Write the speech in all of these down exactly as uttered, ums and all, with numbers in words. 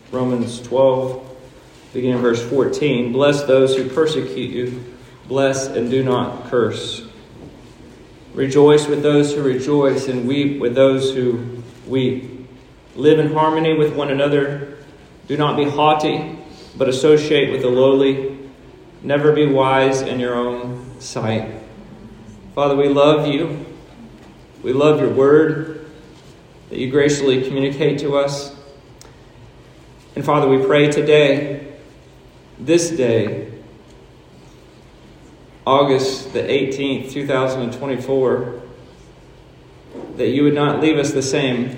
Romans twelve, beginning in verse fourteen. Bless those who persecute you. Bless and do not curse. Rejoice with those who rejoice and weep with those who weep. Live in harmony with one another. Do not be haughty, but associate with the lowly. Never be wise in your own sight. Father, we love you. We love your word that you graciously communicate to us. And Father, we pray today, this day, August the eighteenth, two thousand twenty-four, that you would not leave us the same.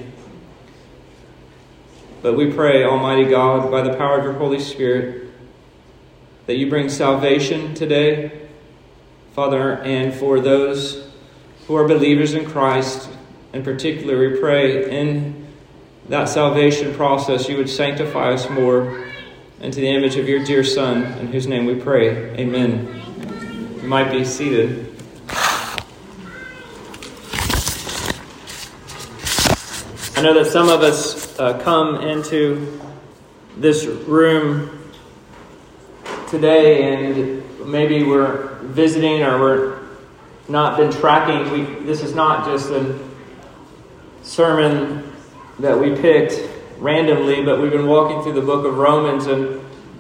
But we pray, Almighty God, by the power of your Holy Spirit, that you bring salvation today, Father, and for those who are believers in Christ, in particular, we pray in that salvation process you would sanctify us more into the image of your dear Son, in whose name we pray. Amen. You might be seated. I know that some of us uh, come into this room today and maybe we're visiting or we're not been tracking. We, this is not just a sermon that we picked randomly, but we've been walking through the book of Romans. And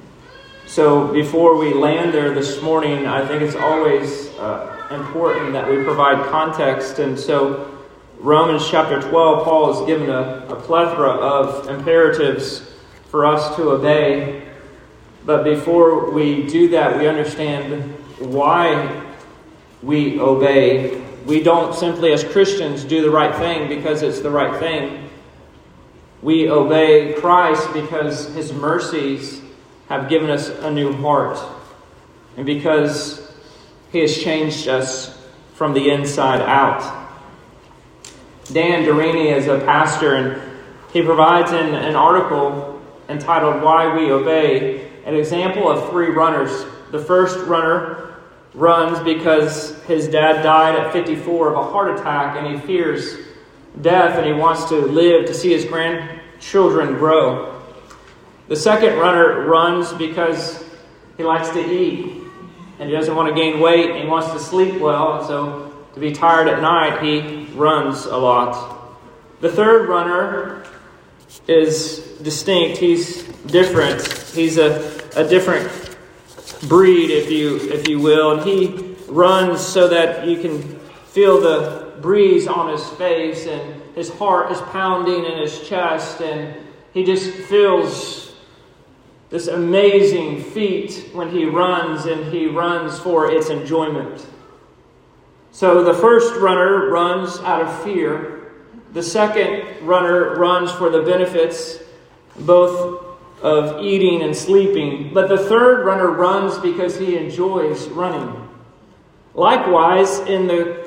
so before we land there this morning, I think it's always uh, important that we provide context. And so Romans chapter twelve, Paul has given a, a plethora of imperatives for us to obey. But before we do that, we understand why we obey. We don't simply, as Christians, do the right thing because it's the right thing. We obey Christ because his mercies have given us a new heart, and because he has changed us from the inside out. Dan Durini is a pastor, and he provides in an article entitled Why We Obey an example of three runners. The first runner runs because his dad died at fifty-four of a heart attack, and he fears death, and he wants to live to see his grandchildren grow. The second runner runs because he likes to eat, and he doesn't want to gain weight, and he wants to sleep well, and so to be tired at night, he runs a lot. The third runner is distinct. He's different. He's a, a different breed, if you if you will, and he runs so that you can feel the breeze on his face, and his heart is pounding in his chest, and he just feels this amazing feat when he runs, and he runs for its enjoyment. So the first runner runs out of fear. The second runner runs for the benefits both of eating and sleeping. But the third runner runs because he enjoys running. Likewise, in the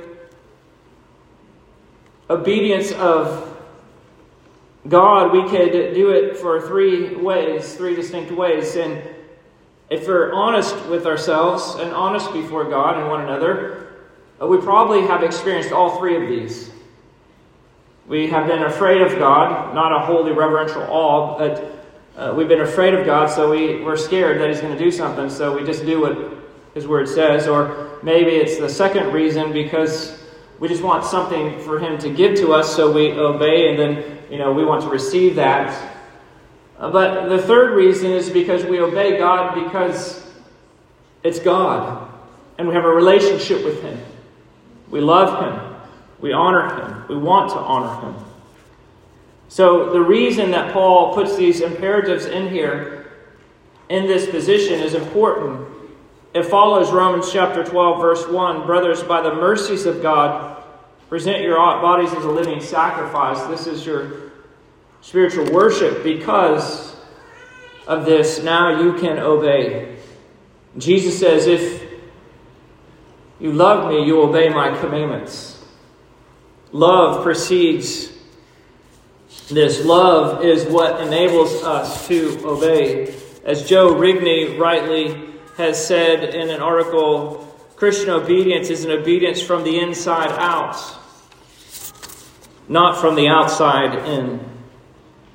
obedience of God, we could do it for three ways, three distinct ways. And if we're honest with ourselves and honest before God and one another, we probably have experienced all three of these. We have been afraid of God, not a holy reverential awe, but uh, we've been afraid of God, so we, we're scared that he's going to do something, so we just do what his word says. Or maybe it's the second reason, because we just want something for him to give to us, so we obey, and then, you know, we want to receive that. Uh, but the third reason is because we obey God because it's God, and we have a relationship with him. We love him. We honor him. We want to honor him. So the reason that Paul puts these imperatives in here, in this position, is important. It follows Romans chapter twelve, verse one. Brothers, by the mercies of God, present your bodies as a living sacrifice. This is your spiritual worship. Because of this, now you can obey. Jesus says, if you love me, you obey my commandments. Love precedes this. Love is what enables us to obey. As Joe Rigney rightly has said in an article, Christian obedience is an obedience from the inside out, not from the outside in.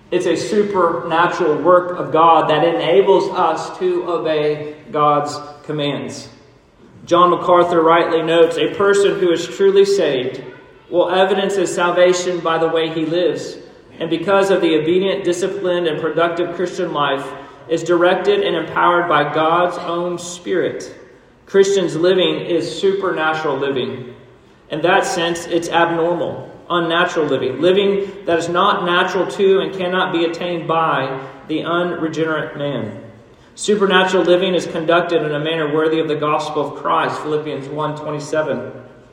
It's a supernatural work of God that enables us to obey God's commands. John MacArthur rightly notes, a person who is truly saved will evidence his salvation by the way he lives, and because of the obedient, disciplined, and productive Christian life, is directed and empowered by God's own Spirit. Christians' living is supernatural living. In that sense, it's abnormal, unnatural living, living that is not natural to and cannot be attained by the unregenerate man. Supernatural living is conducted in a manner worthy of the gospel of Christ, Philippians one twenty-seven.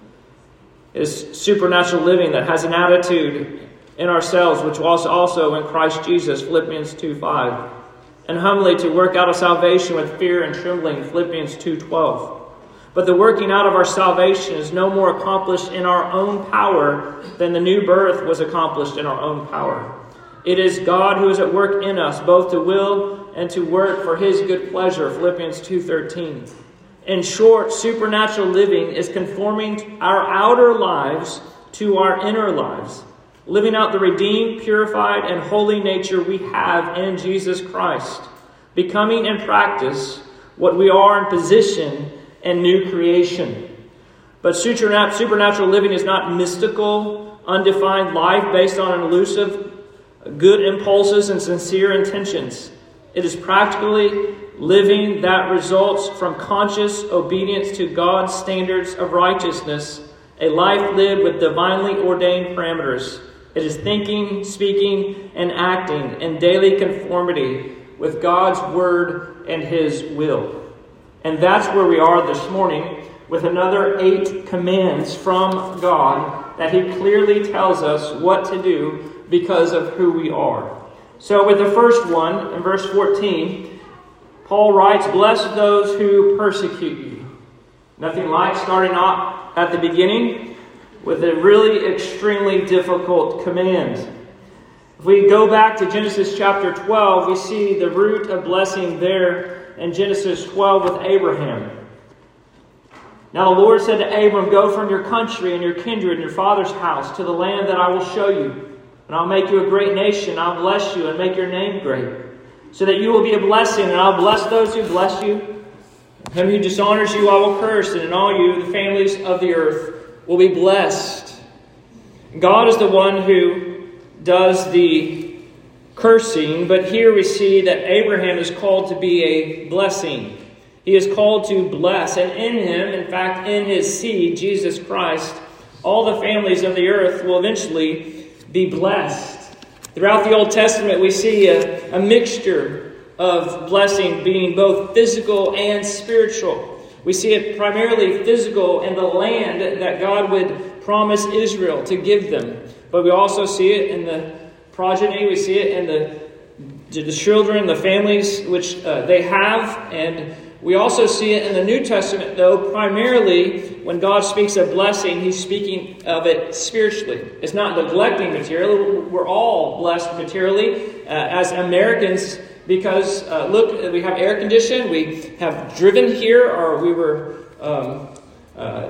It is supernatural living that has an attitude in ourselves, which was also in Christ Jesus, Philippians two five. And humbly to work out of salvation with fear and trembling, Philippians two twelve. But the working out of our salvation is no more accomplished in our own power than the new birth was accomplished in our own power. It is God who is at work in us, both to will and to work for his good pleasure, Philippians two thirteen. In short, supernatural living is conforming our outer lives to our inner lives, living out the redeemed, purified, and holy nature we have in Jesus Christ, becoming in practice what we are in position and new creation. But supernatural living is not mystical, undefined life based on elusive good impulses and sincere intentions. It is practically living that results from conscious obedience to God's standards of righteousness, a life lived with divinely ordained parameters. It is thinking, speaking, and acting in daily conformity with God's word and his will. And that's where we are this morning with another eight commands from God that he clearly tells us what to do because of who we are. So with the first one, in verse fourteen, Paul writes, "Bless those who persecute you." Nothing like starting off at the beginning with a really extremely difficult command. If we go back to Genesis chapter twelve, we see the root of blessing there in Genesis twelve with Abraham. Now the Lord said to Abram, "Go from your country and your kindred and your father's house to the land that I will show you. And I'll make you a great nation. I'll bless you and make your name great, so that you will be a blessing. And I'll bless those who bless you. Him who dishonors you I will curse. And in all you, the families of the earth will be blessed." God is the one who does the cursing, but here we see that Abraham is called to be a blessing. He is called to bless, and in him, in fact, in his seed, Jesus Christ, all the families of the earth will eventually be blessed. Throughout the Old Testament, we see a, a mixture of blessing being both physical and spiritual. We see it primarily physical in the land that God would promise Israel to give them. But we also see it in the progeny, we see it in the, the children, the families which uh, they have. And we also see it in the New Testament, though, primarily when God speaks of blessing, he's speaking of it spiritually. It's not neglecting material. We're all blessed materially uh, as Americans because, uh, look, we have air conditioning, we have driven here, or we were um, uh,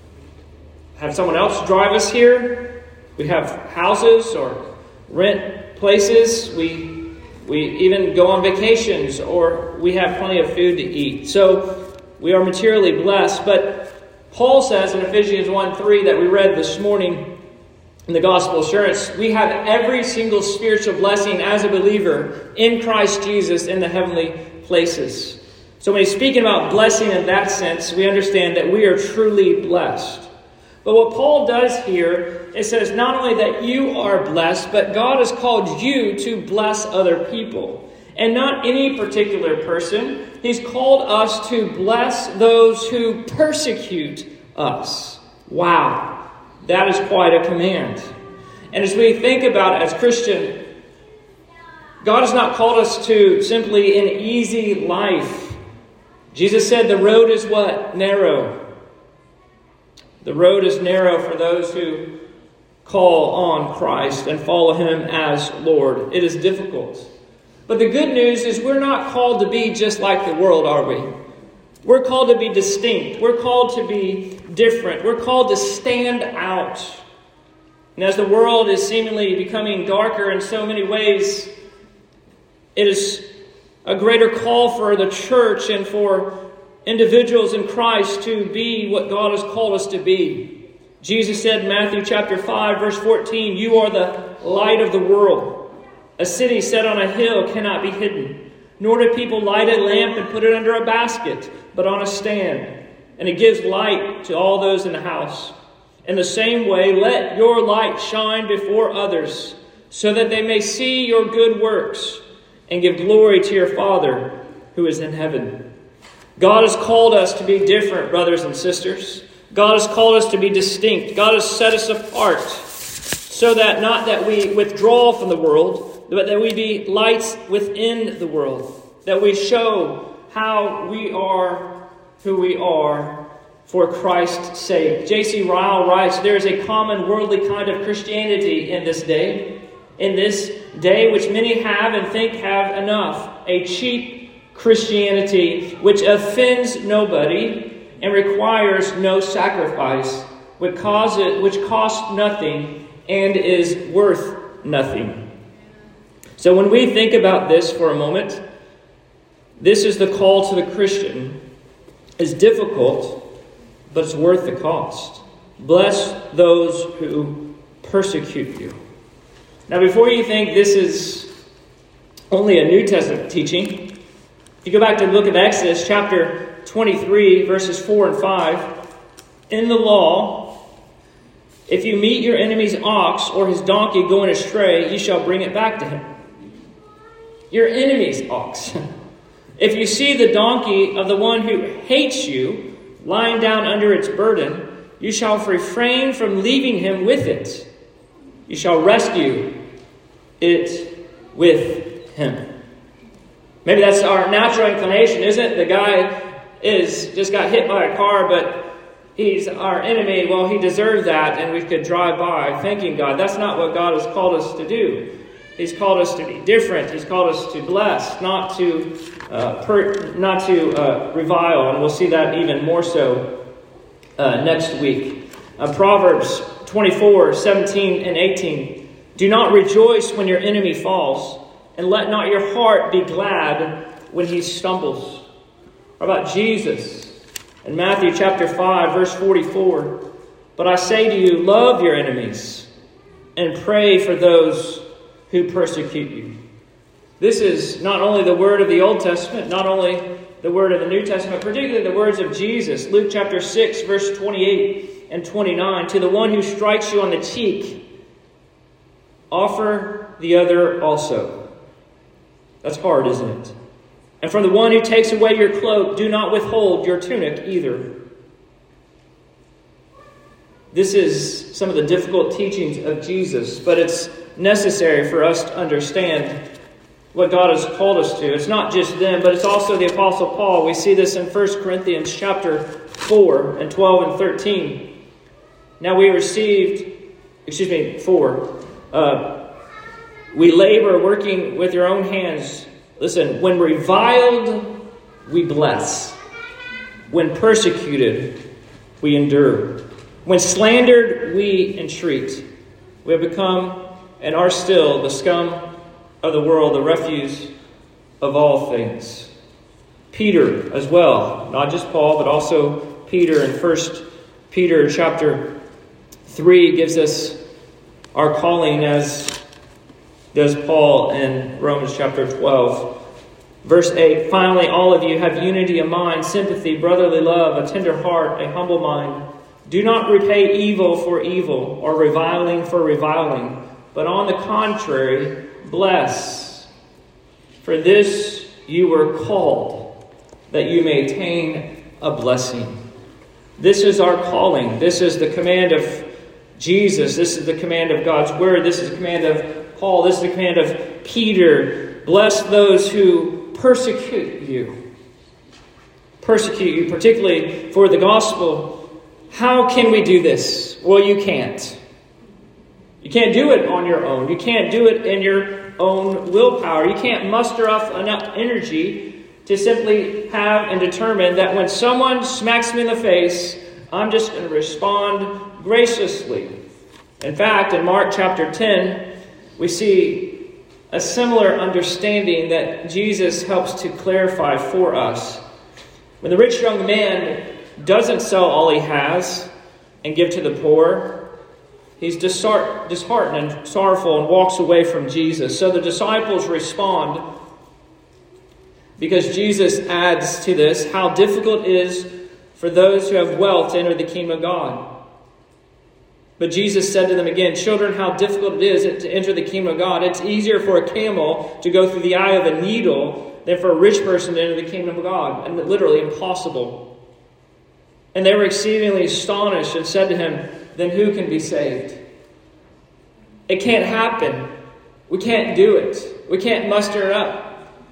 have someone else drive us here. We have houses or rent places. We we even go on vacations, or we have plenty of food to eat. So we are materially blessed. But Paul says in Ephesians one three that we read this morning in the Gospel Assurance, we have every single spiritual blessing as a believer in Christ Jesus in the heavenly places. So when he's speaking about blessing in that sense, we understand that we are truly blessed. But what Paul does here, it says not only that you are blessed, but God has called you to bless other people. And not any particular person. He's called us to bless those who persecute us. Wow, that is quite a command. And as we think about it as Christian, God has not called us to simply an easy life. Jesus said the road is what? Narrow. The road is narrow for those who call on Christ and follow him as Lord. It is difficult. But the good news is we're not called to be just like the world, are we? We're called to be distinct. We're called to be different. We're called to stand out. And as the world is seemingly becoming darker in so many ways, it is a greater call for the church and for individuals in Christ to be what God has called us to be. Jesus said in Matthew chapter five, verse fourteen, "You are the light of the world. A city set on a hill cannot be hidden. Nor do people light a lamp and put it under a basket, but on a stand. And it gives light to all those in the house. In the same way, let your light shine before others, so that they may see your good works and give glory to your Father who is in heaven." God has called us to be different, brothers and sisters. God has called us to be distinct. God has set us apart, so that not that we withdraw from the world, but that we be lights within the world, that we show how we are who we are for Christ's sake. J C Ryle writes, "There is a common worldly kind of Christianity in this day, in this day which many have and think have enough, a cheap Christianity which offends nobody and requires no sacrifice, which causes, which costs nothing and is worth nothing." So when we think about this for a moment, this is the call to the Christian. It's difficult, but it's worth the cost. Bless those who persecute you. Now, before you think this is only a New Testament teaching, if you go back to the book of Exodus, chapter twenty-three, verses four and five, in the law, if you meet your enemy's ox or his donkey going astray, you shall bring it back to him. Your enemy's ox. If you see the donkey of the one who hates you lying down under its burden, you shall refrain from leaving him with it. You shall rescue it with him. Maybe that's our natural inclination, isn't it? The guy is just got hit by a car, but he's our enemy. Well, he deserved that, and we could drive by thanking God. That's not what God has called us to do. He's called us to be different. He's called us to bless, not to uh, per, not to uh, revile. And we'll see that even more so uh, next week. Uh, Proverbs twenty-four, seventeen and eighteen. "Do not rejoice when your enemy falls, and let not your heart be glad when he stumbles." How about Jesus in Matthew chapter five, verse forty-four? "But I say to you, love your enemies and pray for those who persecute you." This is not only the word of the Old Testament, not only the word of the New Testament, particularly the words of Jesus. Luke chapter six, verse twenty-eight and twenty-nine. "To the one who strikes you on the cheek, offer the other also." That's hard, isn't it? "And from the one who takes away your cloak, do not withhold your tunic either." This is some of the difficult teachings of Jesus, but it's necessary for us to understand what God has called us to. It's not just them, but it's also the Apostle Paul. We see this in First Corinthians chapter four and twelve and thirteen. "Now we received, excuse me, four. Uh, we labor working with your own hands. Listen, when reviled, we bless. When persecuted, we endure. When slandered, we entreat. We have become and are still the scum of the world, the refuse of all things." Peter as well, not just Paul, but also Peter in First Peter chapter three gives us our calling, as does Paul in Romans chapter twelve. Verse eight, "Finally, all of you have unity of mind, sympathy, brotherly love, a tender heart, a humble mind. Do not repay evil for evil or reviling for reviling, but on the contrary, bless. For this you were called, that you may attain a blessing." This is our calling. This is the command of Jesus. This is the command of God's word. This is the command of Paul. This is the command of Peter. Bless those who persecute you. Persecute you, particularly for the gospel. How can we do this? Well, you can't. You can't do it on your own. You can't do it in your own willpower. You can't muster up enough energy to simply have and determine that when someone smacks me in the face, I'm just going to respond graciously. In fact, in Mark chapter ten, we see a similar understanding that Jesus helps to clarify for us. When the rich young man doesn't sell all he has and give to the poor, he's disheartened and sorrowful and walks away from Jesus. So the disciples respond because Jesus adds to this how difficult it is for those who have wealth to enter the kingdom of God. But Jesus said to them again, "Children, how difficult it is to enter the kingdom of God. It's easier for a camel to go through the eye of a needle than for a rich person to enter the kingdom of God." And literally impossible. And they were exceedingly astonished and said to him, "Then who can be saved?" It can't happen. We can't do it. We can't muster it up.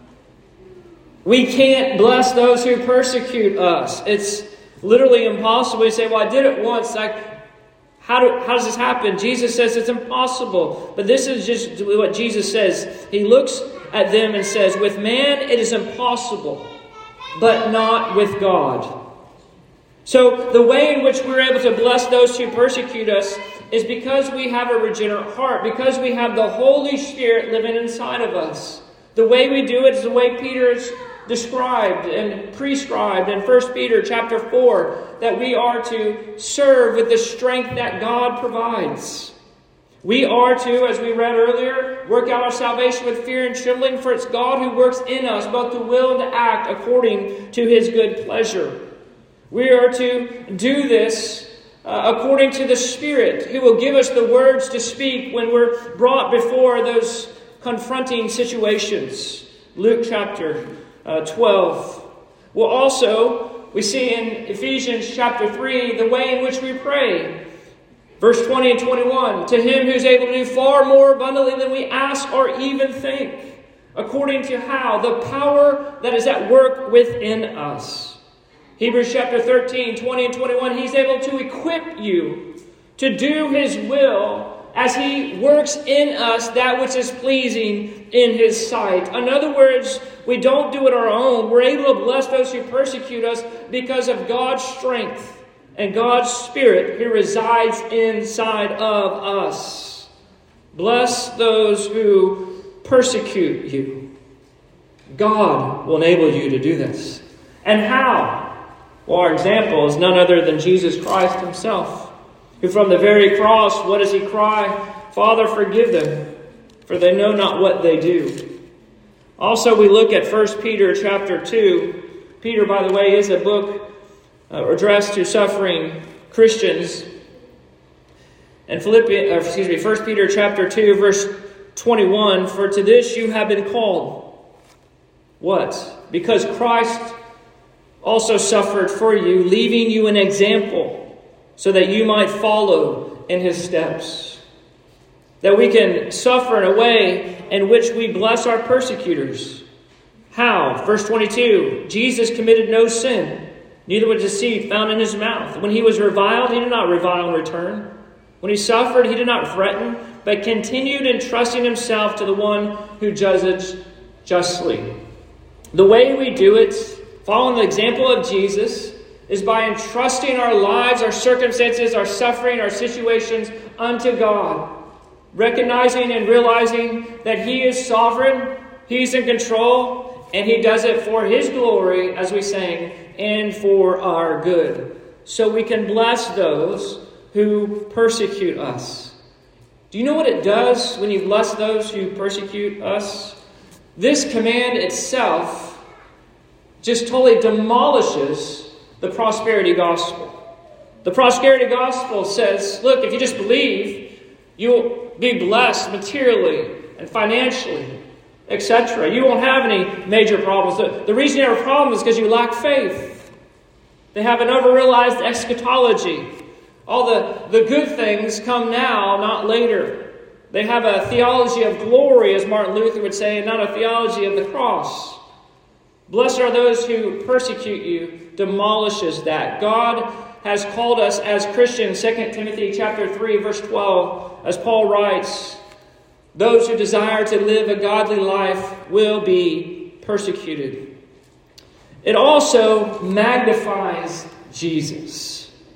We can't bless those who persecute us. It's literally impossible. You say, "Well, I did it once. Like, how do how does this happen?" Jesus says it's impossible. But this is just what Jesus says. He looks at them and says, "With man it is impossible, but not with God." So the way in which we're able to bless those who persecute us is because we have a regenerate heart, because we have the Holy Spirit living inside of us. The way we do it is the way Peter has described and prescribed in First Peter chapter four, that we are to serve with the strength that God provides. We are to, as we read earlier, work out our salvation with fear and trembling, for it's God who works in us both to will and to act according to his good pleasure. We are to do this uh, according to the Spirit, who will give us the words to speak when we're brought before those confronting situations. Luke chapter uh, twelve. Well, also, we see in Ephesians chapter three the way in which we pray. Verse twenty and twenty-one, "To him who is able to do far more abundantly than we ask or even think, according to how the power that is at work within us." Hebrews chapter thirteen, twenty and twenty-one, he's able to equip you to do his will as he works in us that which is pleasing in his sight. In other words, we don't do it our own. We're able to bless those who persecute us because of God's strength and God's Spirit who resides inside of us. Bless those who persecute you. God will enable you to do this. And how? Well, our example is none other than Jesus Christ himself, who from the very cross, what does he cry? "Father, forgive them, for they know not what they do." Also, we look at First Peter chapter two. Peter, by the way, is a book uh, addressed to suffering Christians. And Philippians, or excuse me, First Peter chapter two, verse twenty-one, "For to this you have been called." What? "Because Christ also suffered for you, leaving you an example, so that you might follow in his steps." That we can suffer in a way in which we bless our persecutors. How? Verse twenty-two, "Jesus committed no sin, neither was deceit found in his mouth. When he was reviled, he did not revile in return. When he suffered, he did not threaten, but continued entrusting himself to the one who judges justly." The way we do it, following the example of Jesus, is by entrusting our lives, our circumstances, our suffering, our situations unto God. Recognizing and realizing that he is sovereign, he's in control, and he does it for his glory, as we sang, and for our good. So we can bless those who persecute us. Do you know what it does when you bless those who persecute us? This command itself just totally demolishes the prosperity gospel. The prosperity gospel says, look, if you just believe, you'll be blessed materially and financially, et cetera. You won't have any major problems. The, the reason you have a problem is because you lack faith. They have an over-realized eschatology. All the, the good things come now, not later. They have a theology of glory, as Martin Luther would say, and not a theology of the cross. Blessed are those who persecute you, demolishes that. God has called us as Christians, Second Timothy chapter three, verse twelve, as Paul writes, those who desire to live a godly life will be persecuted. It also magnifies Jesus.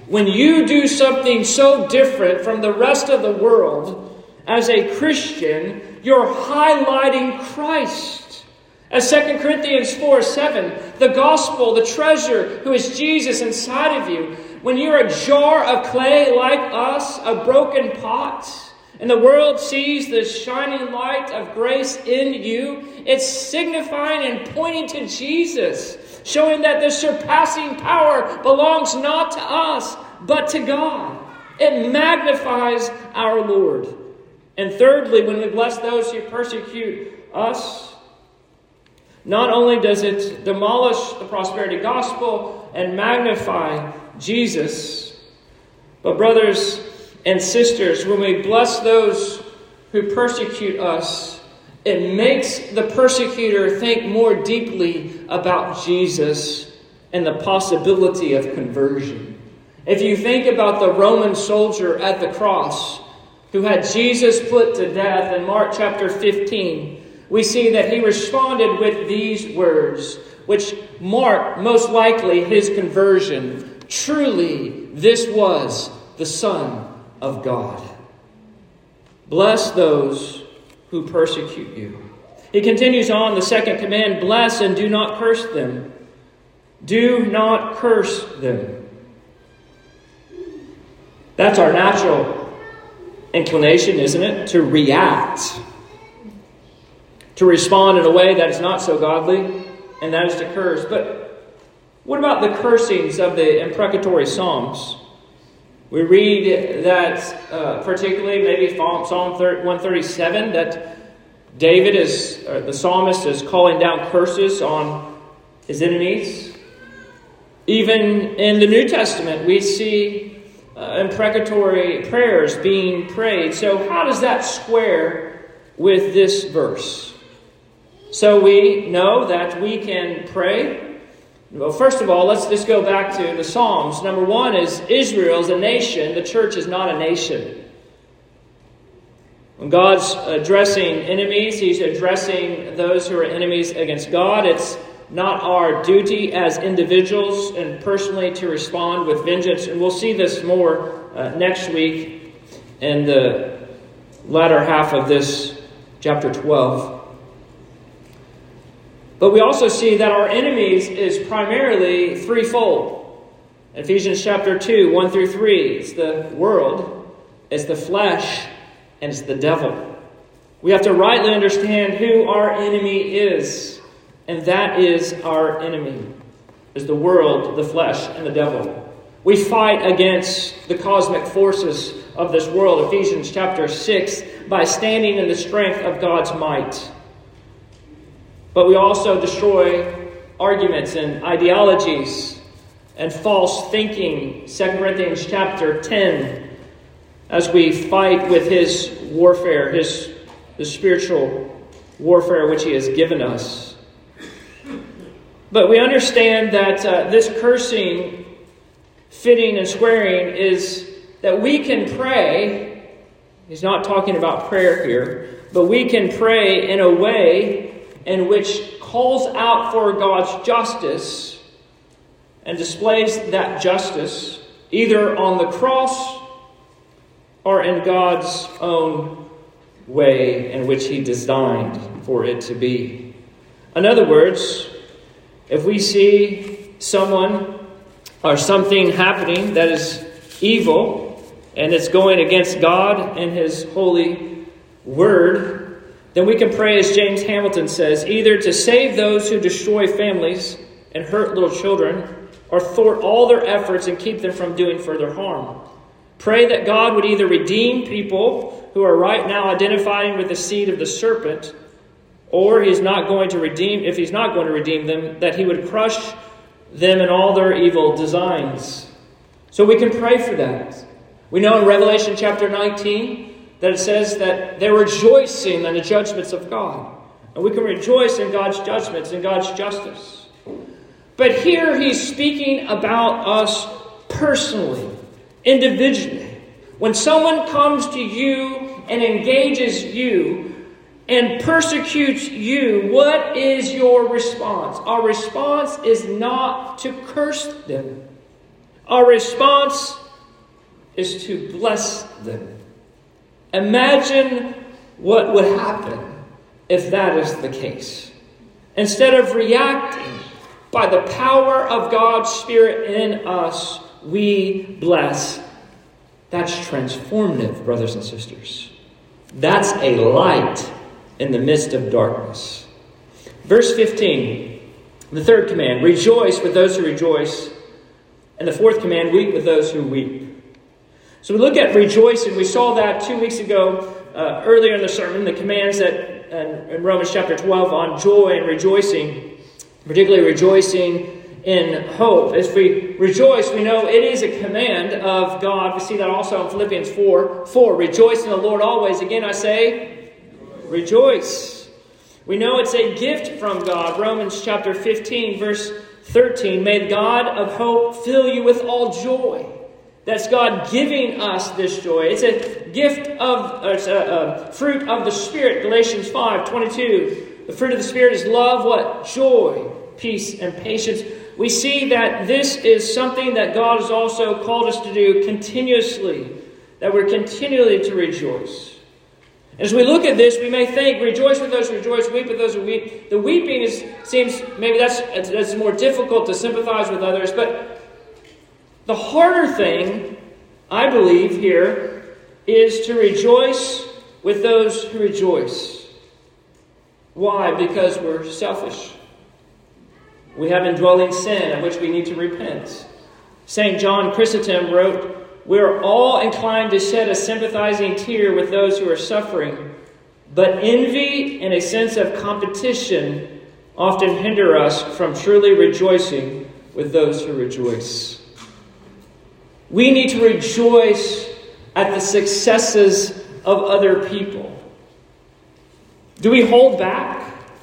When you do something so different from the rest of the world, as a Christian, you're highlighting Christ. As Second Corinthians four seven, the gospel, the treasure who is Jesus inside of you. When you're a jar of clay like us, a broken pot, and the world sees the shining light of grace in you, it's signifying and pointing to Jesus, showing that the surpassing power belongs not to us, but to God. It magnifies our Lord. And thirdly, when we bless those who persecute us, not only does it demolish the prosperity gospel and magnify Jesus, but brothers and sisters, when we bless those who persecute us, it makes the persecutor think more deeply about Jesus and the possibility of conversion. If you think about the Roman soldier at the cross who had Jesus put to death in Mark chapter fifteen, we see that he responded with these words, which mark most likely his conversion. Truly, this was the Son of God. Bless those who persecute you. He continues on, the second command, bless and do not curse them. Do not curse them. That's our natural inclination, isn't it? To react. To respond in a way that is not so godly, and that is to curse. But what about the cursings of the imprecatory Psalms? We read that, uh, particularly maybe Psalm one thirty-seven, that David is, or the psalmist is calling down curses on his enemies. Even in the New Testament, we see uh, imprecatory prayers being prayed. So how does that square with this verse? So we know that we can pray. Well, first of all, let's just go back to the Psalms. Number one is Israel is a nation. The church is not a nation. When God's addressing enemies, He's addressing those who are enemies against God. It's not our duty as individuals and personally to respond with vengeance. And we'll see this more uh, next week in the latter half of this chapter twelve. But we also see that our enemies is primarily threefold. Ephesians chapter two, one through three. It's the world, it's the flesh, and it's the devil. We have to rightly understand who our enemy is. And that is our enemy. Is the world, the flesh, and the devil. We fight against the cosmic forces of this world, Ephesians chapter six, by standing in the strength of God's might. But we also destroy arguments and ideologies and false thinking. Second Corinthians chapter ten, as we fight with His warfare, His the spiritual warfare which He has given us. But we understand that uh, this cursing, fitting, and swearing is that we can pray. He's not talking about prayer here, but we can pray in a way in which calls out for God's justice and displays that justice either on the cross or in God's own way in which He designed for it to be. In other words, if we see someone or something happening that is evil and it's going against God and His holy word, then we can pray, as James Hamilton says, either to save those who destroy families and hurt little children, or thwart all their efforts and keep them from doing further harm. Pray that God would either redeem people who are right now identifying with the seed of the serpent, or He's not going to redeem, if He's not going to redeem them, that He would crush them in all their evil designs. So we can pray for that. We know in Revelation chapter nineteen, that it says that they're rejoicing in the judgments of God. And we can rejoice in God's judgments and God's justice. But here He's speaking about us personally, individually. When someone comes to you and engages you and persecutes you, what is your response? Our response is not to curse them. our response is to bless them. Imagine what would happen if that is the case. Instead of reacting by the power of God's Spirit in us, we bless. That's transformative, brothers and sisters. That's a light in the midst of darkness. Verse fifteen, the third command, rejoice with those who rejoice. And the fourth command, weep with those who weep. So we look at rejoicing. We saw that two weeks ago, uh, earlier in the sermon, the commands that uh, in Romans chapter twelve on joy and rejoicing, particularly rejoicing in hope. As we rejoice, we know it is a command of God. We see that also in Philippians four four. Rejoice in the Lord always. Again, I say, rejoice. We know it's a gift from God. Romans chapter fifteen, verse thirteen. May the God of hope fill you with all joy. That's God giving us this joy. It's a gift of, uh, it's a, a fruit of the Spirit. Galatians five twenty-two. The fruit of the Spirit is love, what? Joy, peace, and patience. We see that this is something that God has also called us to do continuously. That we're continually to rejoice. As we look at this, we may think, rejoice with those who rejoice, weep with those who weep. The weeping is, seems, maybe that's, that's more difficult to sympathize with others. But the harder thing, I believe, here is to rejoice with those who rejoice. Why? Because we're selfish. We have indwelling sin of which we need to repent. Saint John Chrysostom wrote, we're all inclined to shed a sympathizing tear with those who are suffering, but envy and a sense of competition often hinder us from truly rejoicing with those who rejoice. We need to rejoice at the successes of other people. Do we hold back?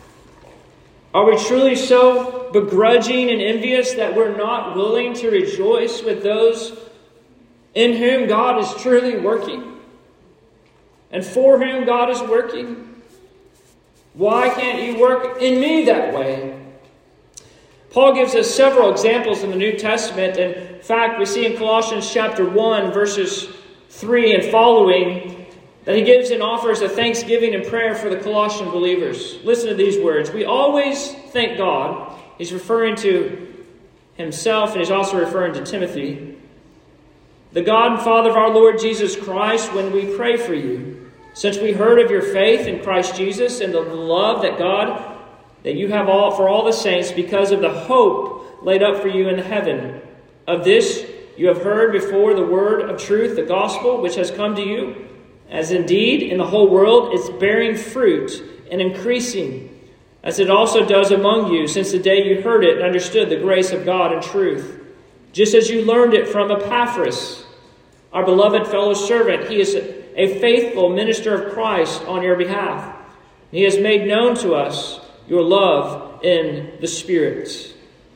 Are we truly so begrudging and envious that we're not willing to rejoice with those in whom God is truly working and for whom God is working? Why can't you work in me that way? Paul gives us several examples in the New Testament. In fact, we see in Colossians chapter one, verses three and following, that he gives and offers a thanksgiving and prayer for the Colossian believers. Listen to these words. We always thank God. He's referring to himself, and he's also referring to Timothy. The God and Father of our Lord Jesus Christ, when we pray for you, since we heard of your faith in Christ Jesus and the love that God, that you have all for all the saints, because of the hope laid up for you in heaven. Of this you have heard before the word of truth, the gospel, which has come to you, as indeed in the whole world it's bearing fruit and increasing, as it also does among you, since the day you heard it and understood the grace of God in truth, just as you learned it from Epaphras, our beloved fellow servant. He is a faithful minister of Christ on your behalf. He has made known to us your love in the Spirit.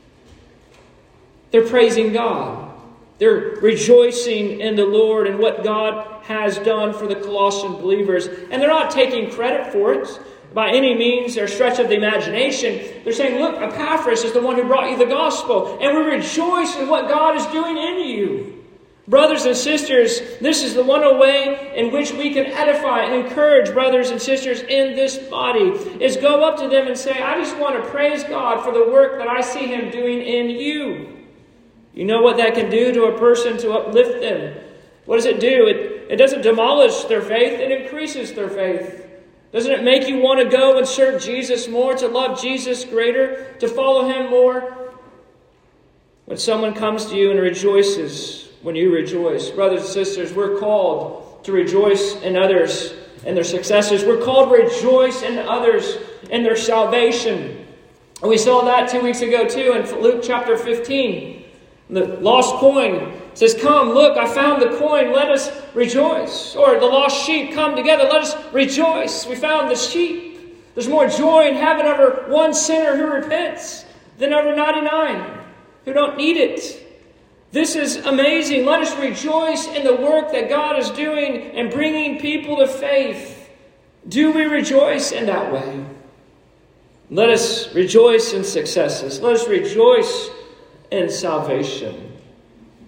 They're praising God. They're rejoicing in the Lord and what God has done for the Colossian believers. And they're not taking credit for it by any means or stretch of the imagination. They're saying, look, Epaphras is the one who brought you the gospel, and we rejoice in what God is doing in you. Brothers and sisters, this is the one way in which we can edify and encourage brothers and sisters in this body, is go up to them and say, I just want to praise God for the work that I see Him doing in you. You know what that can do to a person to uplift them? What does it do? It, it doesn't demolish their faith, it increases their faith. Doesn't it make you want to go and serve Jesus more, to love Jesus greater, to follow Him more? When someone comes to you and rejoices when you rejoice. Brothers and sisters, we're called to rejoice in others and their successes. We're called to rejoice in others in their salvation. And we saw that two weeks ago too in Luke chapter fifteen. The lost coin says, come, look, I found the coin, let us rejoice. Or the lost sheep, come together, let us rejoice. We found the sheep. There's more joy in heaven over one sinner who repents than over ninety-nine who don't need it. This is amazing. Let us rejoice in the work that God is doing and bringing people to faith. Do we rejoice in that way? Let us rejoice in successes. Let us rejoice in salvation.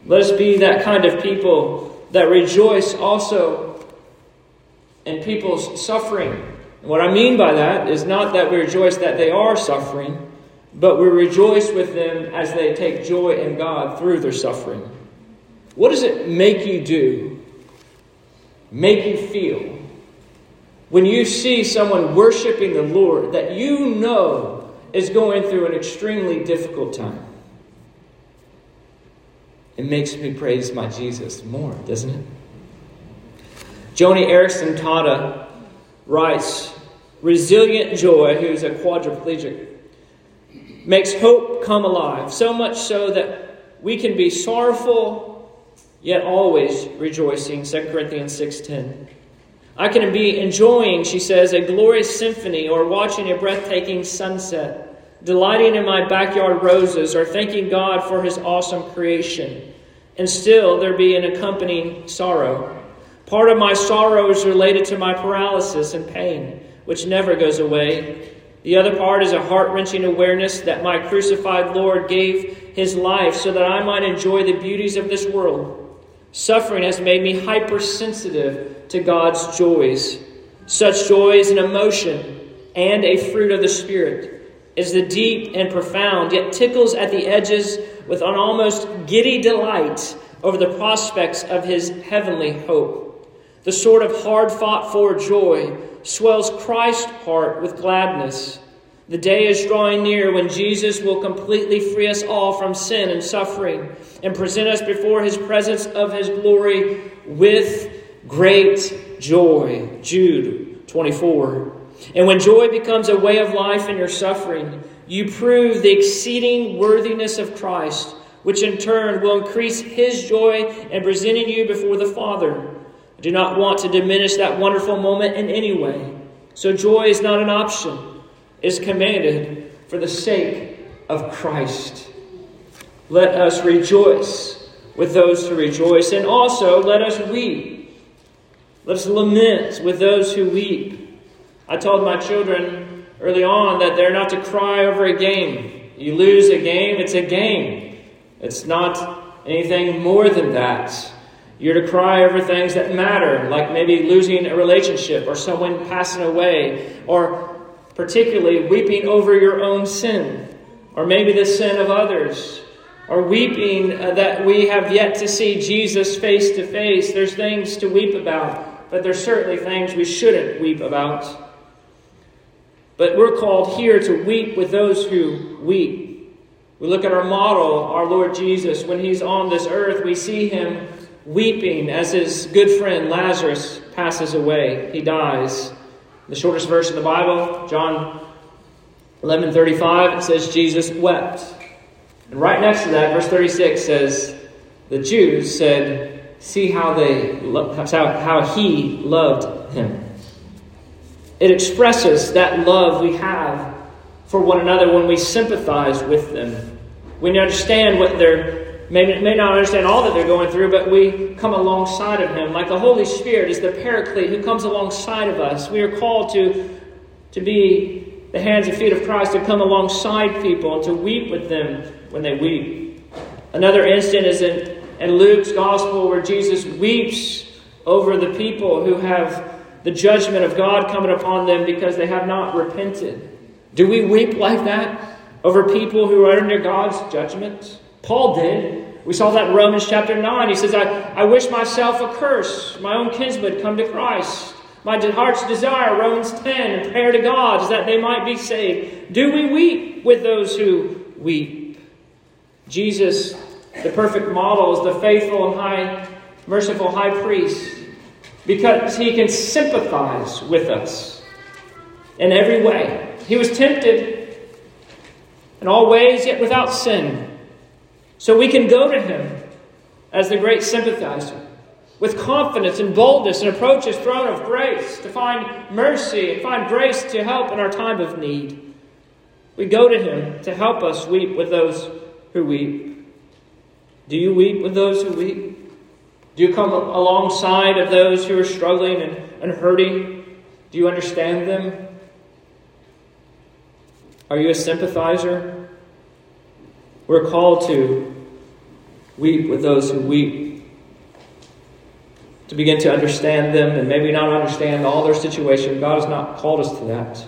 Let us be that kind of people that rejoice also in people's suffering. And what I mean by that is not that we rejoice that they are suffering, but we rejoice with them as they take joy in God through their suffering. What does it make you do, make you feel, when you see someone worshiping the Lord that you know is going through an extremely difficult time? It makes me praise my Jesus more, doesn't it? Joni Eareckson Tada writes, resilient joy, who's a quadriplegic, makes hope come alive, so much so that we can be sorrowful, yet always rejoicing, Second Corinthians six ten. I can be enjoying, she says, a glorious symphony or watching a breathtaking sunset, delighting in my backyard roses or thanking God for his awesome creation. And still there be an accompanying sorrow. Part of my sorrow is related to my paralysis and pain, which never goes away. The other part is a heart-wrenching awareness that my crucified Lord gave his life so that I might enjoy the beauties of this world. Suffering has made me hypersensitive to God's joys. Such joy is an emotion and a fruit of the Spirit. Is the deep and profound, yet tickles at the edges with an almost giddy delight over the prospects of his heavenly hope. The sort of hard-fought-for joy swells Christ's heart with gladness. The day is drawing near when Jesus will completely free us all from sin and suffering and present us before his presence of his glory with great joy. Jude twenty-four. And when joy becomes a way of life in your suffering, you prove the exceeding worthiness of Christ, which in turn will increase his joy in presenting you before the Father. I do not want to diminish that wonderful moment in any way. So joy is not an option. It is commanded for the sake of Christ. Let us rejoice with those who rejoice, and also let us weep. Let us lament with those who weep. I told my children early on that they're not to cry over a game. You lose a game, it's a game. It's not anything more than that. You're to cry over things that matter, like maybe losing a relationship or someone passing away, or particularly weeping over your own sin, or maybe the sin of others, or weeping uh, that we have yet to see Jesus face to face. There's things to weep about, but there's certainly things we shouldn't weep about. But we're called here to weep with those who weep. We look at our model, our Lord Jesus. When he's on this earth, we see him weeping as his good friend Lazarus passes away. He dies. The shortest verse in the Bible, John eleven thirty-five, it says Jesus wept. And right next to that, verse thirty-six says, the Jews said, see how they lo- how, how he loved him. It expresses that love we have for one another when we sympathize with them. We understand what they're, may, may not understand all that they're going through, but we come alongside of him. Like the Holy Spirit is the Paraclete who comes alongside of us. We are called to, to be the hands and feet of Christ, to come alongside people and to weep with them when they weep. Another instant is in, in Luke's Gospel where Jesus weeps over the people who have the judgment of God coming upon them because they have not repented. Do we weep like that over people who are under God's judgment? Paul did. We saw that in Romans chapter nine. He says, I, I wish myself a curse, my own kinsmen come to Christ. My heart's desire, Romans ten, and prayer to God is that they might be saved. Do we weep with those who weep? Jesus, the perfect model, is the faithful and high, merciful high priest, because he can sympathize with us in every way. He was tempted in all ways, yet without sin. So we can go to him as the great sympathizer with confidence and boldness and approach his throne of grace to find mercy and find grace to help in our time of need. We go to him to help us weep with those who weep. Do you weep with those who weep? Do you come alongside of those who are struggling and, and hurting? Do you understand them? Are you a sympathizer? We're called to weep with those who weep, to begin to understand them and maybe not understand all their situation. God has not called us to that.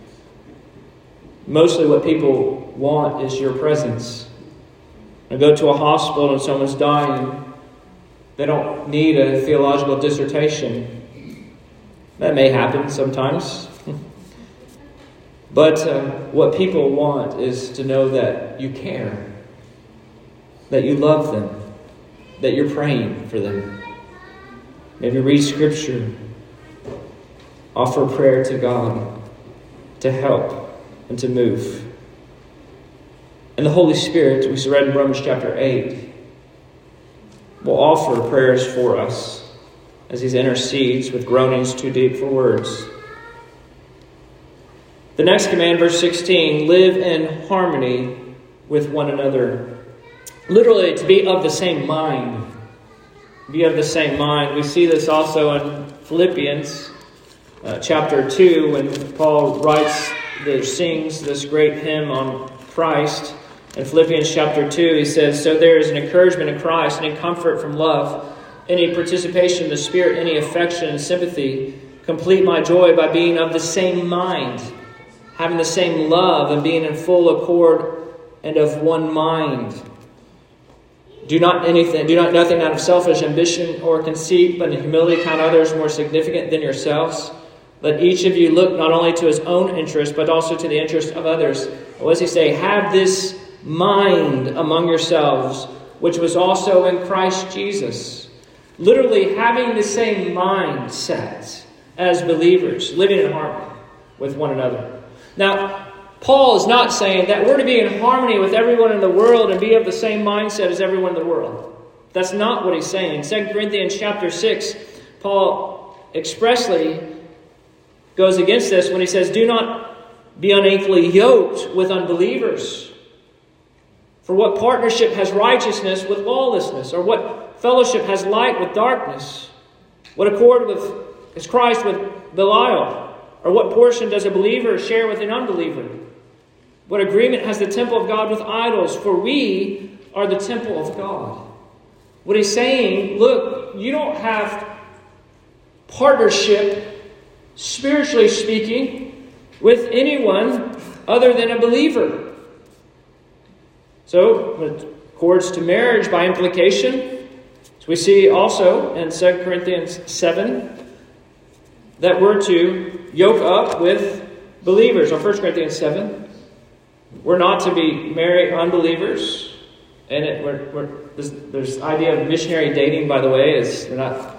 Mostly what people want is your presence. I go to a hospital and someone's dying. They don't need a theological dissertation. That may happen sometimes. But uh, what people want is to know that you care, that you love them, that you're praying for them. Maybe read Scripture, offer prayer to God to help and to move. And the Holy Spirit, we read in Romans chapter eight, will offer prayers for us as He intercedes with groanings too deep for words. The next command, verse sixteen, live in harmony with one another. Literally, to be of the same mind. Be of the same mind. We see this also in Philippians uh, chapter two, when Paul writes, the, sings this great hymn on Christ. In Philippians chapter two, he says, so there is an encouragement in Christ, any comfort from love, any participation in the Spirit, any affection and sympathy. Complete my joy by being of the same mind, having the same love, and being in full accord and of one mind. Do not anything, do not nothing out of selfish ambition or conceit, but in humility count others more significant than yourselves. Let each of you look not only to his own interest, but also to the interest of others. What does he say? Have this mind among yourselves, which was also in Christ Jesus. Literally having the same mindset as believers, living in harmony with one another. Now, Paul is not saying that we're to be in harmony with everyone in the world and be of the same mindset as everyone in the world. That's not what he's saying. Second Corinthians chapter six, Paul expressly goes against this when he says, do not be unequally yoked with unbelievers. For what partnership has righteousness with lawlessness? Or what fellowship has light with darkness? What accord with is Christ with Belial? Or what portion does a believer share with an unbeliever? What agreement has the temple of God with idols? For we are the temple of God. What he's saying, look, you don't have partnership, spiritually speaking, with anyone other than a believer. So, it accords to marriage by implication. So we see also in Second Corinthians seven that we're to yoke up with believers. Or First Corinthians seven. We're not to be married unbelievers. And it, we're, we're, there's, there's idea of missionary dating, by the way, is we're not.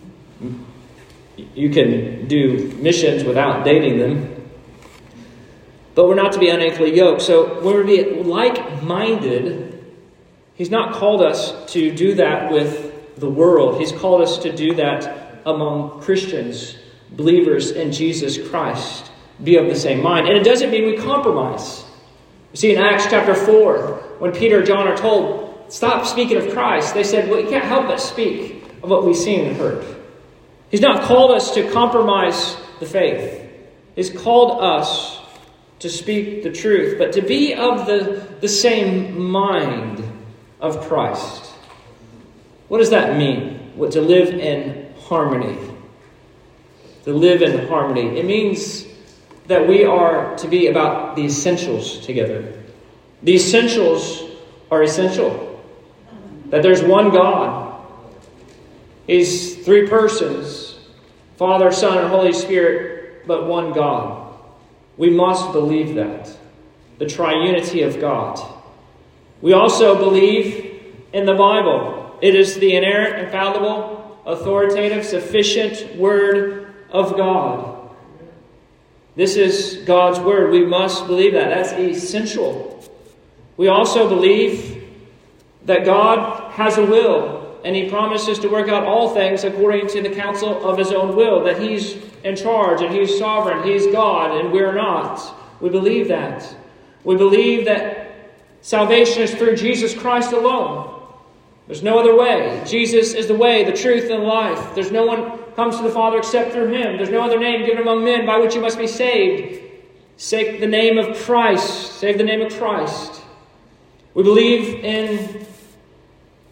You can do missions without dating them. But we're not to be unequally yoked. So when we're to be like-minded, He's not called us to do that with the world. He's called us to do that among Christians, believers in Jesus Christ. Be of the same mind. And it doesn't mean we compromise. You see in Acts chapter four, when Peter and John are told, stop speaking of Christ, they said, well, you can't help but speak of what we've seen and heard. He's not called us to compromise the faith. He's called us to speak the truth, but to be of the, the same mind of Christ. What does that mean? What, to live in harmony. To live in harmony. It means that we are to be about the essentials together. The essentials are essential. That there's one God. He's three persons. Father, Son, and Holy Spirit, but one God. We must believe that. The triunity of God. We also believe in the Bible. It is the inerrant, infallible, authoritative, sufficient Word of God. This is God's Word. We must believe that. That's essential. We also believe that God has a will, and He promises to work out all things according to the counsel of His own will, that He's in charge, and He's sovereign, He's God, and we're not. We believe that. We believe that salvation is through Jesus Christ alone. There's no other way. Jesus is the way, the truth, and the life. There's no one comes to the Father except through Him. There's no other name given among men by which you must be saved. Save the name of Christ. Save the name of Christ. We believe in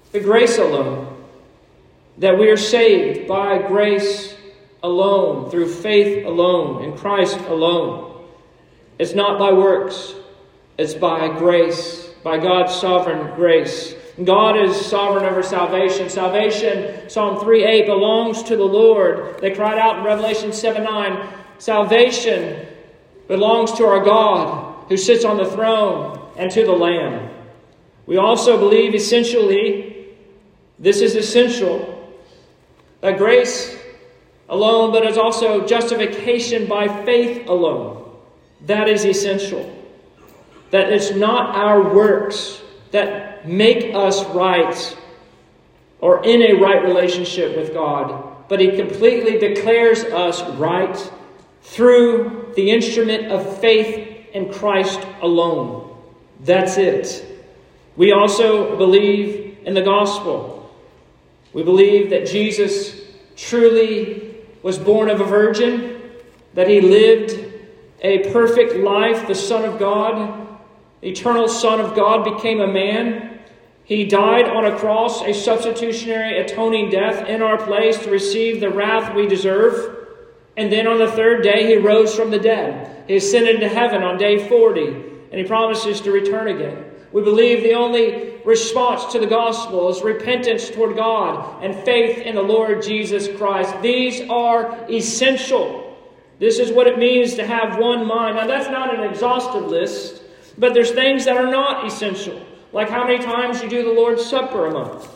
the grace alone, that we are saved by grace alone, through faith alone, in Christ alone. It's not by works, it's by grace, by God's sovereign grace. God is sovereign over salvation. Salvation, Psalm three eight, belongs to the Lord. They cried out in Revelation seven nine, salvation belongs to our God who sits on the throne and to the Lamb. We also believe essentially, this is essential, that grace alone, but it's also justification by faith alone. That is essential. That it's not our works that make us right or in a right relationship with God, but He completely declares us right through the instrument of faith in Christ alone. That's it. We also believe in the gospel. We believe that Jesus truly was born of a virgin, that He lived a perfect life, the Son of God, the eternal Son of God became a man. He died on a cross, a substitutionary atoning death in our place to receive the wrath we deserve. And then on the third day, He rose from the dead. He ascended into heaven on day forty, and He promises to return again. We believe the only response to the gospel is repentance toward God and faith in the Lord Jesus Christ. These are essential. This is what it means to have one mind. Now, that's not an exhaustive list, but there's things that are not essential. Like how many times you do the Lord's Supper a month.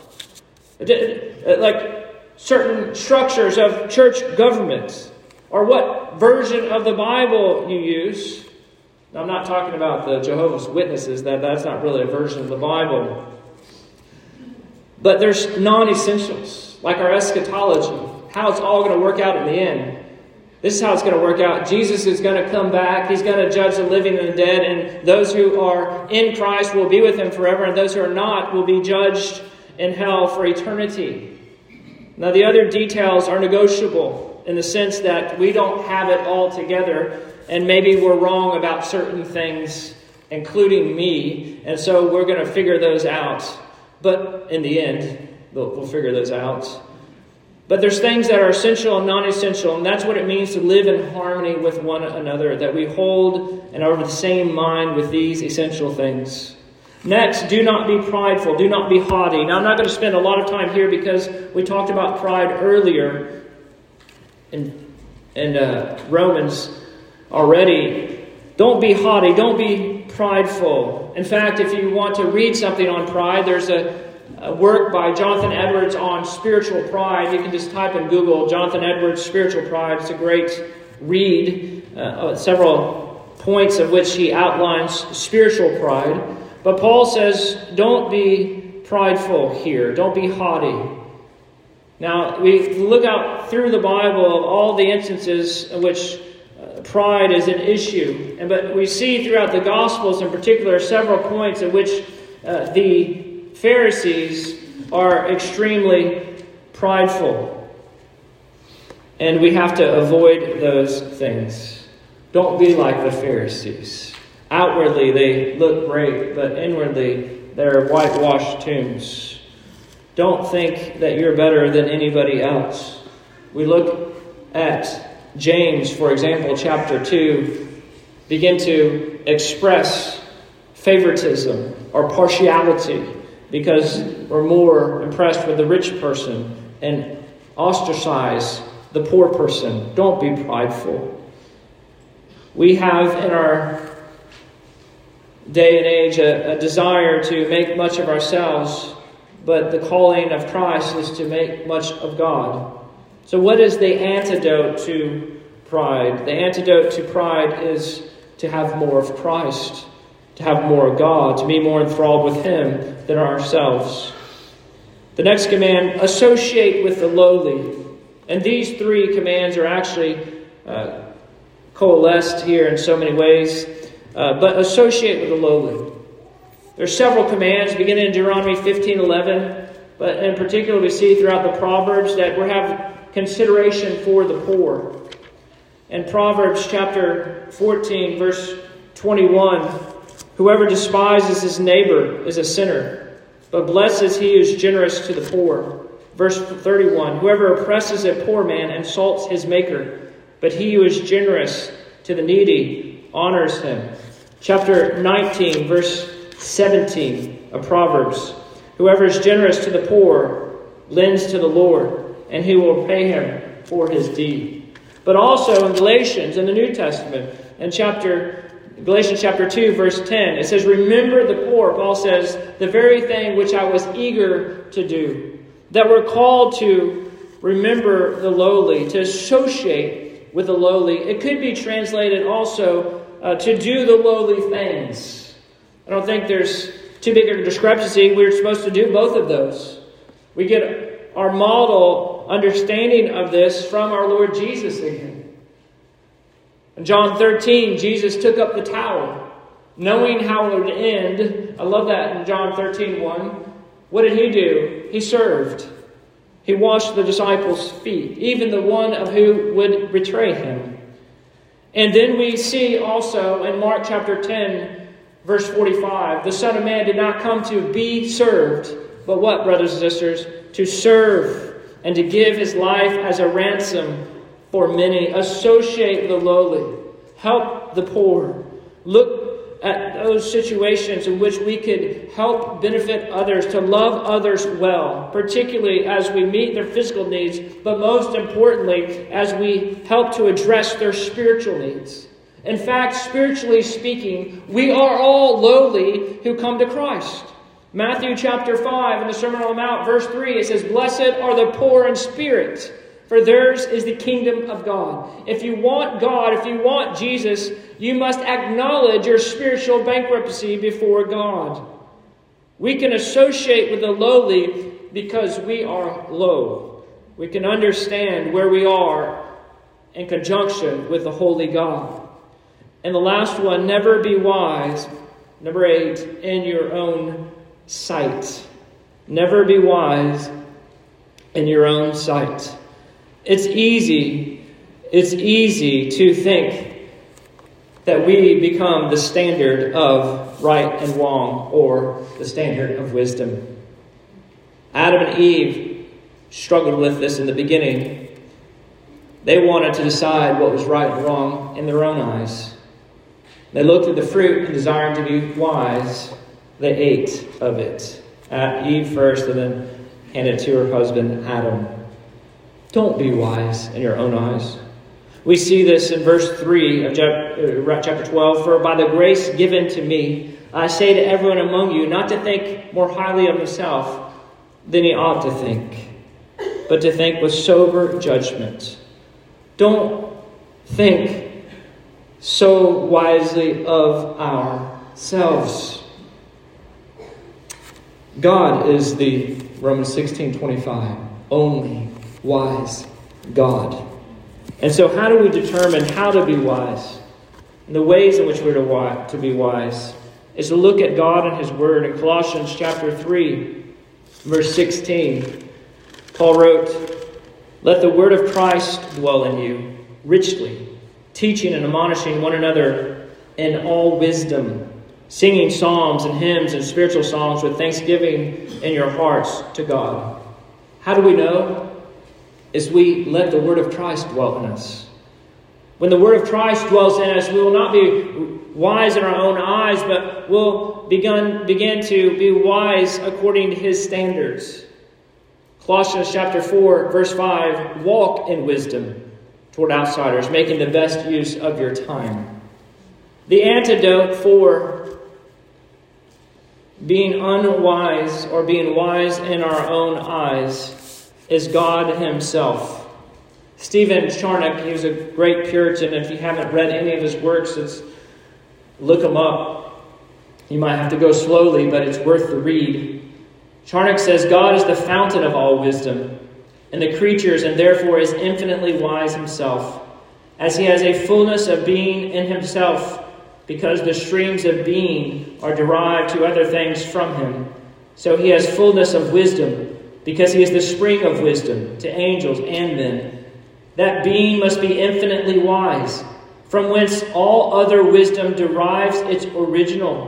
Like certain structures of church government. Or what version of the Bible you use. Now, I'm not talking about the Jehovah's Witnesses. That, that's not really a version of the Bible. But there's non-essentials. Like our eschatology. How it's all going to work out in the end. This is how it's going to work out. Jesus is going to come back. He's going to judge the living and the dead. And those who are in Christ will be with Him forever. And those who are not will be judged in hell for eternity. Now, the other details are negotiable in the sense that we don't have it all together. And maybe we're wrong about certain things, including me. And so we're going to figure those out. But in the end, we'll, we'll figure those out. But there's things that are essential and non-essential, and that's what it means to live in harmony with one another, that we hold and are of the same mind with these essential things. Next, do not be prideful, do not be haughty. Now, I'm not going to spend a lot of time here because we talked about pride earlier in, in uh, Romans already. Don't be haughty, don't be prideful. In fact, if you want to read something on pride, there's a A work by Jonathan Edwards on spiritual pride. You can just type in Google, Jonathan Edwards, spiritual pride. It's a great read. Uh, several points of which he outlines spiritual pride. But Paul says, don't be prideful here. Don't be haughty. Now, we look out through the Bible of all the instances in which uh, pride is an issue. And but we see throughout the Gospels in particular several points at which uh, the Pharisees are extremely prideful. And we have to avoid those things. Don't be like the Pharisees. Outwardly they look great, but inwardly they're whitewashed tombs. Don't think that you're better than anybody else. We look at James, for example, chapter two, begin to express favoritism or partiality, because we're more impressed with the rich person and ostracize the poor person. Don't be prideful. We have in our day and age a, a desire to make much of ourselves, but the calling of Christ is to make much of God. So what is the antidote to pride? The antidote to pride is to have more of Christ. To have more of God, to be more enthralled with Him than ourselves. The next command, associate with the lowly. And these three commands are actually uh, coalesced here in so many ways. Uh, but associate with the lowly. There's several commands, beginning in Deuteronomy fifteen eleven. But in particular, we see throughout the Proverbs that we have consideration for the poor. In Proverbs chapter fourteen, verse twenty-one, whoever despises his neighbor is a sinner, But blessed is he who is generous to the poor. Verse thirty-one, whoever oppresses a poor man insults his maker, but he who is generous to the needy honors him. Chapter nineteen, verse seventeen of Proverbs. Whoever is generous to the poor lends to the Lord, and he will pay him for his deed. But also in Galatians, in the New Testament, in chapter Galatians chapter two, verse ten, it says, remember the poor. Paul says, the very thing which I was eager to do. That we're called to remember the lowly, to associate with the lowly. It could be translated also uh, to do the lowly things. I don't think there's too big a discrepancy. We're supposed to do both of those. We get our model understanding of this from our Lord Jesus again. In John thirteen, Jesus took up the towel, knowing how it would end. I love that in John thirteen one. What did he do? He served. He washed the disciples' feet, even the one of who would betray him. And then we see also in Mark chapter ten, verse forty-five, the Son of Man did not come to be served, but what, brothers and sisters? To serve and to give his life as a ransom for many. Associate the lowly. Help the poor. Look at those situations in which we could help benefit others, to love others well, particularly as we meet their physical needs, but most importantly, as we help to address their spiritual needs. In fact, spiritually speaking, we are all lowly who come to Christ. Matthew chapter five, in the Sermon on the Mount, verse three, it says, blessed are the poor in spirit, for theirs is the kingdom of God. If you want God, if you want Jesus, you must acknowledge your spiritual bankruptcy before God. We can associate with the lowly because we are low. We can understand where we are in conjunction with the holy God. And the last one, never be wise. Number eight, in your own sight. Never be wise in your own sight. It's easy, it's easy to think that we become the standard of right and wrong, or the standard of wisdom. Adam and Eve struggled with this in the beginning. They wanted to decide what was right and wrong in their own eyes. They looked at the fruit and desired to be wise. They ate of it. Uh, Eve first, and then handed it to her husband, Adam. Don't be wise in your own eyes. We see this in verse three of chapter twelve. For by the grace given to me, I say to everyone among you, not to think more highly of himself than he ought to think, but to think with sober judgment. Don't think so wisely of ourselves. God is the, Romans sixteen twenty-five, only wise God. And so how do we determine how to be wise? And the ways in which we're to, to be wise is to look at God and his word. In Colossians chapter three, verse sixteen, Paul wrote, let the word of Christ dwell in you richly, teaching and admonishing one another in all wisdom, singing psalms and hymns and spiritual songs with thanksgiving in your hearts to God. How do we know? Is we let the word of Christ dwell in us. When the word of Christ dwells in us, we will not be wise in our own eyes, but we'll begin, begin to be wise according to his standards. Colossians chapter four, verse five, walk in wisdom toward outsiders, making the best use of your time. The antidote for being unwise or being wise in our own eyes is God himself. Stephen Charnock, he was a great Puritan. If you haven't read any of his works, it's, look him up. You might have to go slowly, but it's worth the read. Charnock says, God is the fountain of all wisdom and the creatures, and therefore is infinitely wise himself, as he has a fullness of being in himself, because the streams of being are derived to other things from him. So he has fullness of wisdom, because he is the spring of wisdom to angels and men. That being must be infinitely wise, from whence all other wisdom derives its original.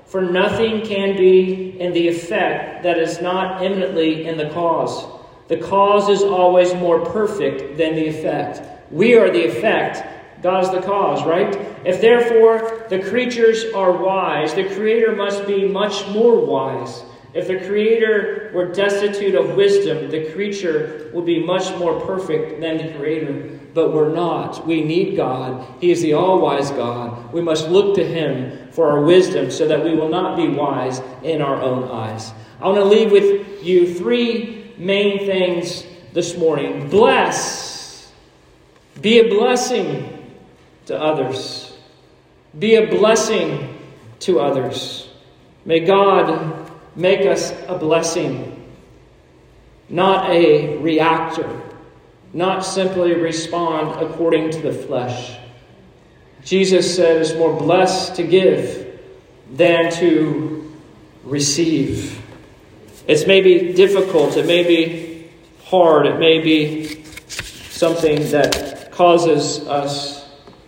For nothing can be in the effect that is not eminently in the cause. The cause is always more perfect than the effect. We are the effect. God is the cause, right? If therefore the creatures are wise, the Creator must be much more wise. If the Creator were destitute of wisdom, the creature would be much more perfect than the Creator. But we're not. We need God. He is the all-wise God. We must look to Him for our wisdom so that we will not be wise in our own eyes. I want to leave with you three main things this morning. Bless. Be a blessing to others. Be a blessing to others. May God make us a blessing, not a reactor, not simply respond according to the flesh. Jesus said it's more blessed to give than to receive. It's maybe difficult, it may be hard, it may be something that causes us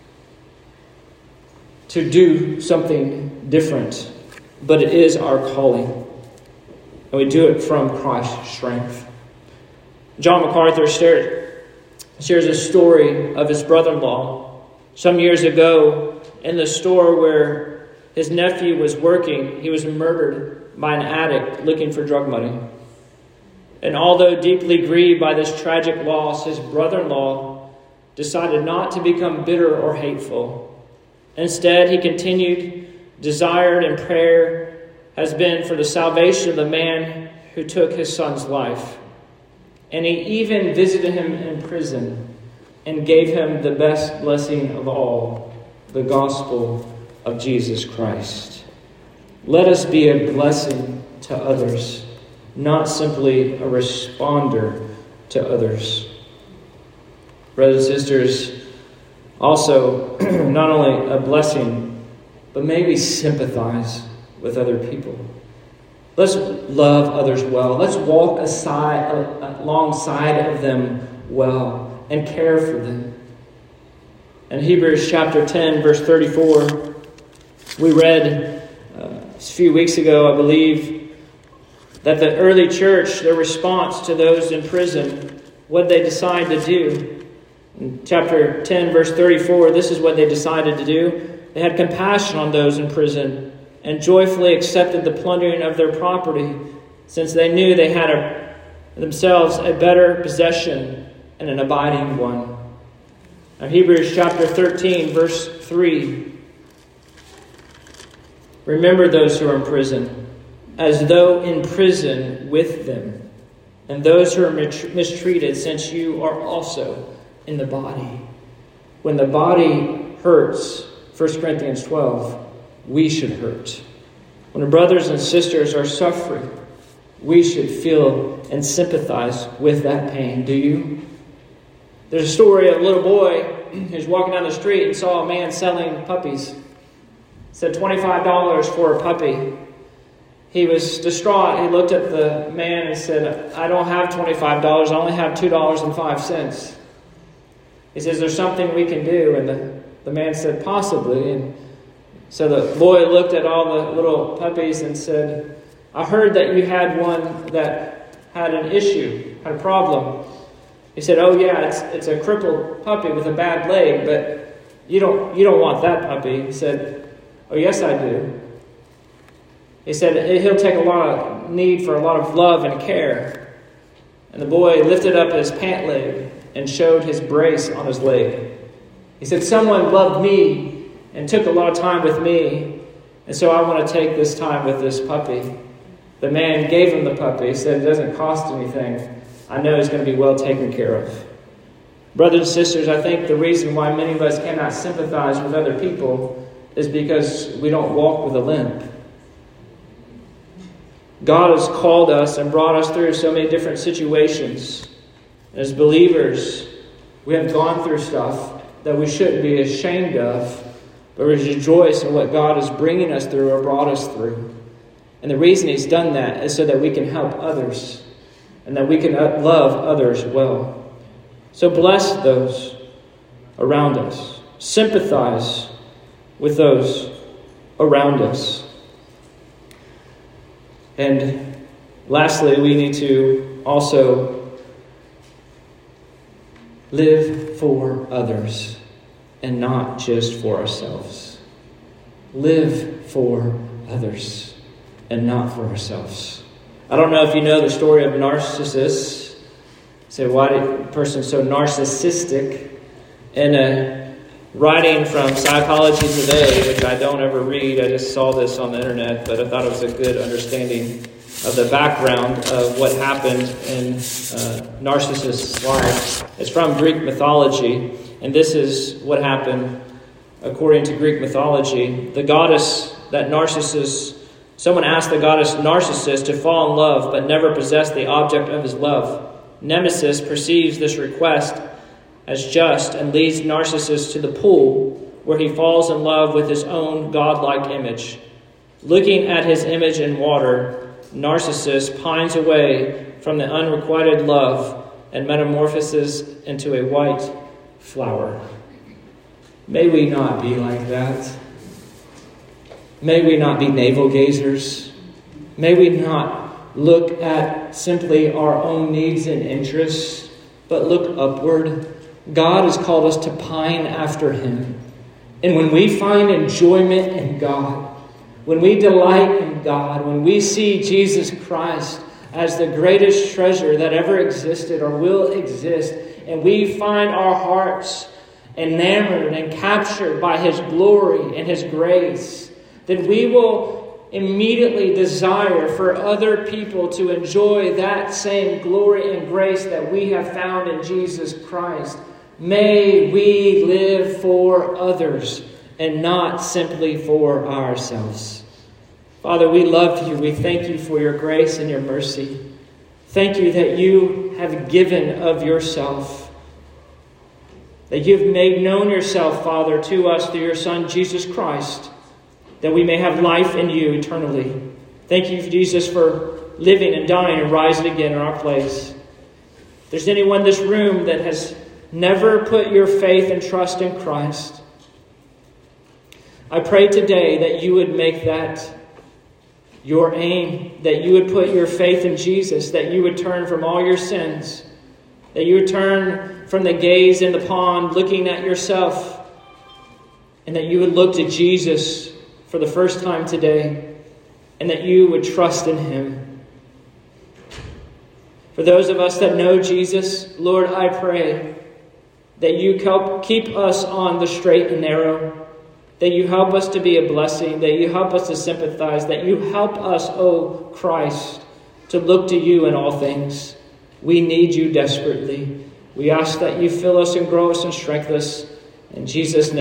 to do something different, but it is our calling. And we do it from Christ's strength. John MacArthur shares a story of his brother-in-law. Some years ago, in the store where his nephew was working, he was murdered by an addict looking for drug money. And although deeply grieved by this tragic loss, his brother-in-law decided not to become bitter or hateful. Instead, he continued, desired in prayer has been for the salvation of the man who took his son's life. And he even visited him in prison and gave him the best blessing of all, the gospel of Jesus Christ. Let us be a blessing to others, not simply a responder to others. Brothers and sisters, also, not only a blessing, but maybe sympathize with other people. Let's love others well. Let's walk aside, alongside of them well and care for them. In Hebrews chapter ten, verse thirty-four, we read uh, a few weeks ago, I believe, that the early church, their response to those in prison, what they decided to do. In chapter ten, verse thirty-four, this is what they decided to do. They had compassion on those in prison and joyfully accepted the plundering of their property, since they knew they had a, themselves a better possession and an abiding one. Now, Hebrews chapter thirteen, verse three. Remember those who are in prison, as though in prison with them, and those who are mistreated, since you are also in the body. When the body hurts, First Corinthians twelve, we should hurt. When our brothers and sisters are suffering, we should feel and sympathize with that pain. Do you? There's a story of a little boy who's walking down the street and saw a man selling puppies. Said twenty-five dollars for a puppy. He was distraught. He looked at the man and said, I don't have twenty-five dollars. I only have two dollars and five cents. He says, there's something we can do. And the, the man said, possibly. And so the boy looked at all the little puppies and said, I heard that you had one that had an issue, had a problem. He said, oh yeah, it's it's a crippled puppy with a bad leg, but you don't you don't want that puppy. He said, oh yes I do. He said, he'll take a lot of need for a lot of love and care. And the boy lifted up his pant leg and showed his brace on his leg. He said, someone loved me and took a lot of time with me, and so I want to take this time with this puppy. The man gave him the puppy. He said, it doesn't cost anything. I know he's going to be well taken care of. Brothers and sisters, I think the reason why many of us cannot sympathize with other people is because we don't walk with a limp. God has called us and brought us through so many different situations. As believers, we have gone through stuff that we shouldn't be ashamed of, but rejoice in what God is bringing us through or brought us through. And the reason He's done that is so that we can help others and that we can love others well. So bless those around us. Sympathize with those around us. And lastly, we need to also live for others and not just for ourselves. Live for others and not for ourselves. I don't know if you know the story of Narcissus. Say, why did a person so narcissistic? In a writing from Psychology Today, which I don't ever read, I just saw this on the internet, but I thought it was a good understanding of the background of what happened in uh, Narcissus' life. It's from Greek mythology, and this is what happened according to Greek mythology. The goddess that Narcissus, someone asked the goddess Narcissus to fall in love but never possess the object of his love. Nemesis perceives this request as just and leads Narcissus to the pool where he falls in love with his own godlike image. Looking at his image in water, Narcissus pines away from the unrequited love and metamorphoses into a white flower. May we not be like that. May we not be navel gazers. May we not look at simply our own needs and interests, but look upward. God has called us to pine after Him. And when we find enjoyment in God, when we delight in God, when we see Jesus Christ as the greatest treasure that ever existed or will exist, and we find our hearts enamored and captured by His glory and His grace, then we will immediately desire for other people to enjoy that same glory and grace that we have found in Jesus Christ. May we live for others and not simply for ourselves. Father, we love You. We thank You for Your grace and Your mercy. Thank You that You have given of Yourself, that You've made known Yourself, Father, to us through Your Son, Jesus Christ, that we may have life in You eternally. Thank You, Jesus, for living and dying and rising again in our place. If there's anyone in this room that has never put your faith and trust in Christ, I pray today that You would make that your aim, that you would put your faith in Jesus, that you would turn from all your sins, that you would turn from the gaze in the pond looking at yourself, and that you would look to Jesus for the first time today, and that you would trust in Him. For those of us that know Jesus, Lord, I pray that You help keep us on the straight and narrow, that You help us to be a blessing, that You help us to sympathize, that You help us, O Christ, to look to You in all things. We need You desperately. We ask that You fill us and grow us and strengthen us. In Jesus' name.